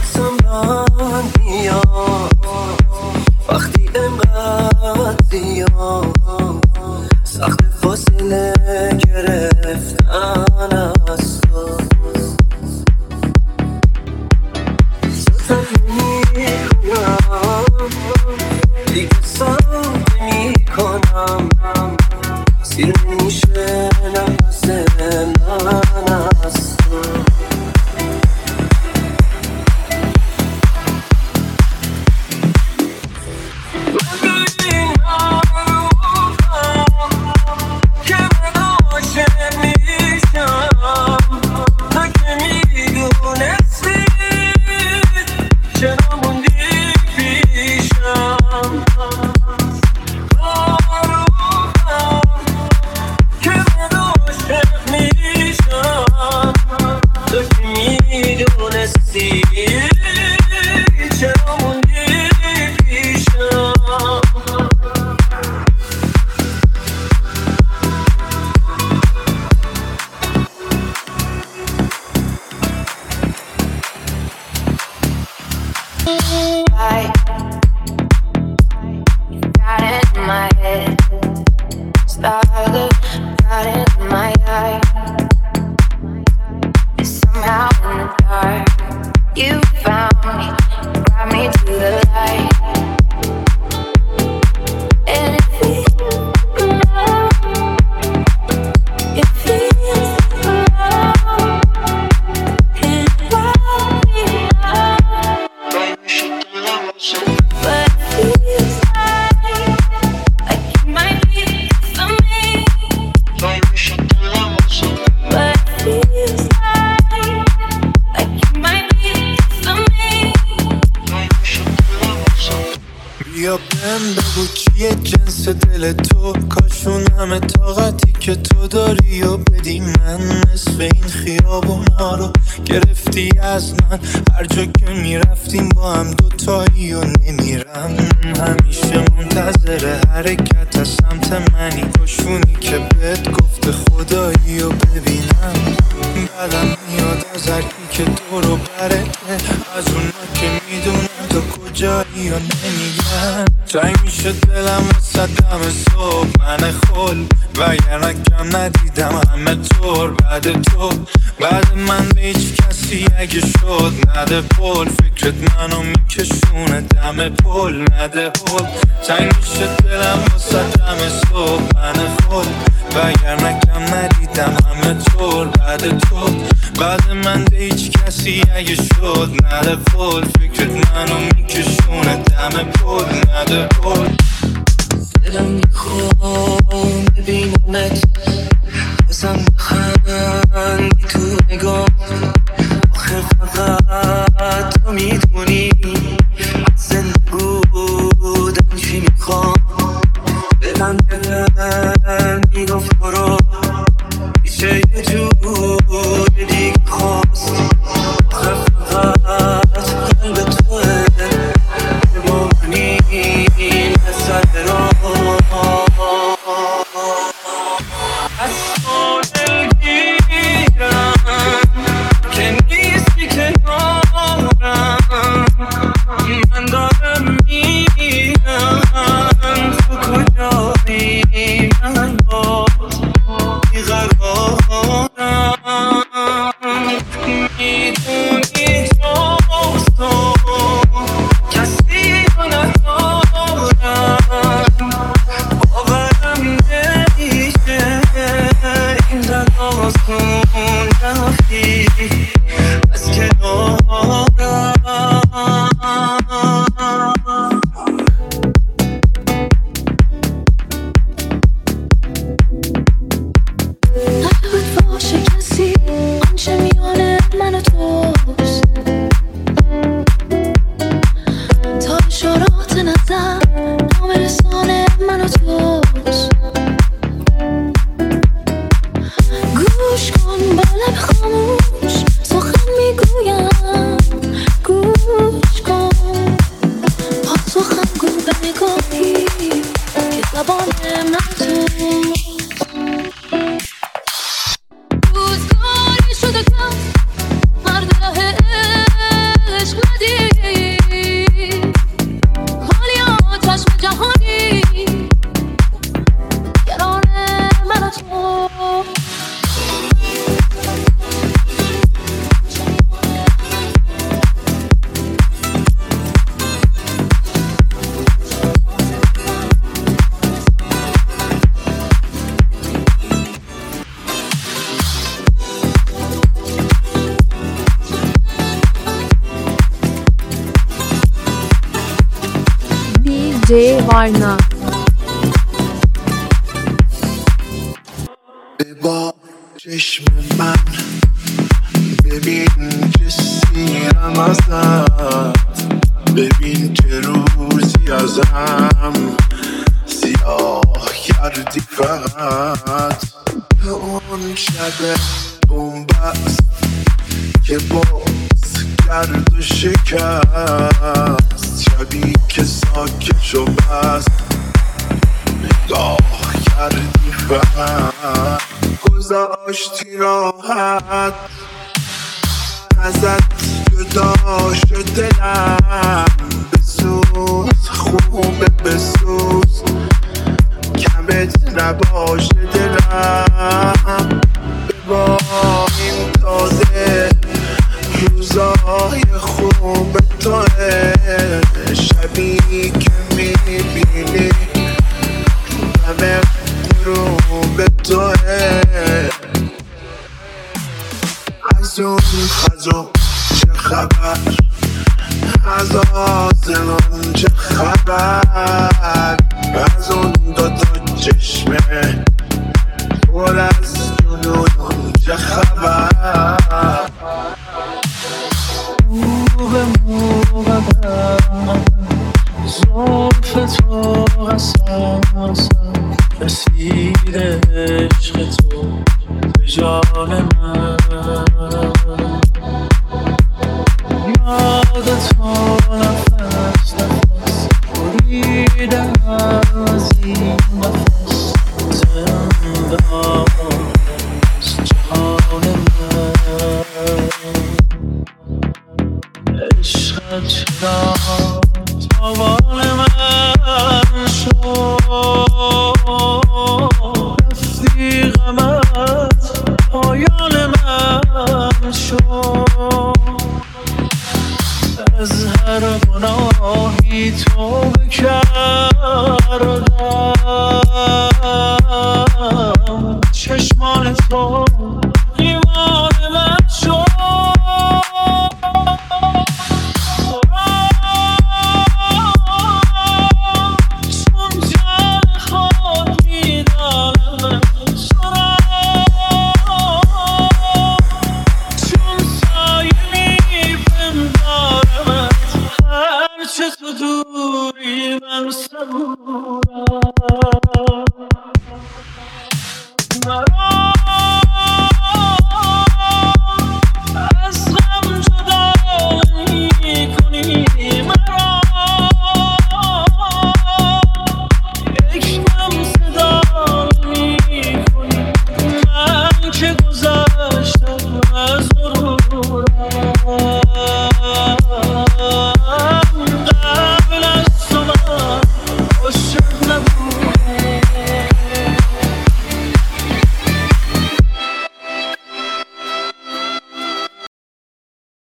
حواسم من میاد وقتی انقدر زیاد سخت فاصله گرفتن از تو ستم میکنم دیگه سم میکنم سیر میشه نفس من از تو بیا بهم بگو چیه جنس دل تو کاشون همه طاقتی که تو داری و بدی من نصف این خیابونا رو گرفتی از من هر جا که میرفتیم با هم دوتایی و نمیرم همیشه منتظر حرکت از سمت منی کاشونی که بهت گفته خدایی و ببینم بعدم میاد از هرکی که دورو بره از اونا که میدونم تو کجایی و نمیگن تنگ میشه دلم وسط دم صبح من خل وگرنه کم ندیدم همه طور بعد تو بعد من به هیچ کسی اگه شد نده پل فکرت منو میکشونه دم پل نده پل تنگ میشه دلم وسط دم صبح من خل وگرنه کم ندیدم همه طور بعد تو بعد من به هیچ کسی اگه شد نده پل فکرت منو میکشونه دم پل نده پل دلم میخوام ببینمت بازم بخندی تو نگاه آخه فقط تو میدونی زنده بودن چی میخوام دلم میگفت برو میشه یه جور دیگه خواست آخه فقط قلب توه بمانی نزد را از تو دلگیری DJ Varna. با چشم من ببین که سیرم ازت، ببین چه روزی ازم سیاه کردی فقط. به اون شب بومبست که باز کرد و شکست، شبی که ساکت شو بست نگاه کردی فقط. گذاشتی راحت ازت جدا شد دلم، بسوز خوبه بسوز کمت نباشه دلم. ببین تازه روزای خوب توه، شبی که میبینی همه غروب توه. از اون خزو چه خبر، از آسمان چه خبر، از اون دوتا چشمه پر از جنون چه خبر. مو به مو بدم زلف تو قسم رسید عشق تو به جان من. یاد تو نفس نفس بریدم از این نفس، زندان از جهان من. عشقت چرا تاوان من شد، رفتی غمت پایان من شد. از هر گناهی توبه کردم، چشمان تو